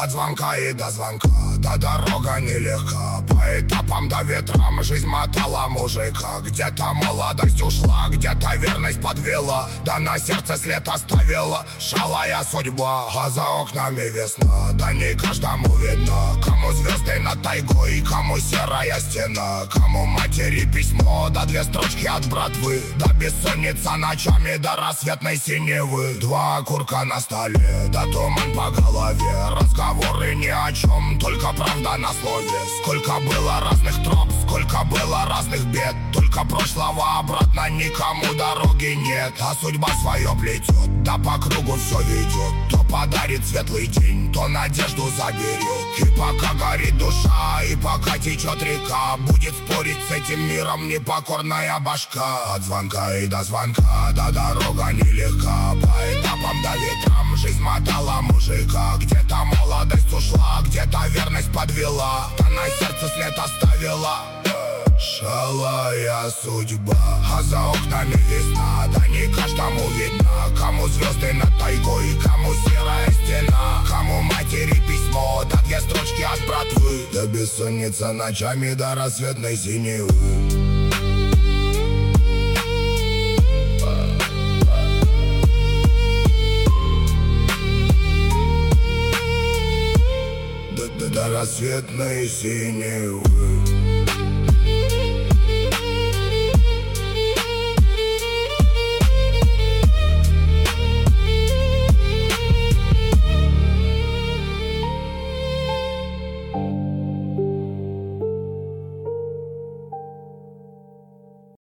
От звонка и до звонка, да дорога нелегка. По этапам да ветрам жизнь мотала мужика. Где-то молодость ушла, где-то верность подвела, да на сердце след оставила шалая судьба. А за окнами весна, да не каждому видно. Кому звезды над тайгой, кому серая стена, кому матери письмо, да две строчки от братвы, да бессонница ночами до рассветной синевы. Два окурка на столе, да туман по голове, разговоры ни о чем, только правда на слове. Сколько было разных троп, сколько было разных бед, только прошлого обратно никому дороги нет. А судьба свое плетет, да по кругу все ведет. То подарит светлый день, то надежду заберет. И пока горит душа, и пока течет река, будет спорить с этим миром непокорная башка. От звонка и до звонка, да дорога нелегка. По этапам да ветрам жизнь мотала мужика. Где-то молодость ушла, где-то верность подвела, да на сердце след оставила шалая судьба. А за окнами весна, да не каждому видно. Кому звезды над тайгой, кому серая стена, кому матери письмо, да две строчки от братвы, да бессонница ночами до рассветной синевы. До рассветной синевы.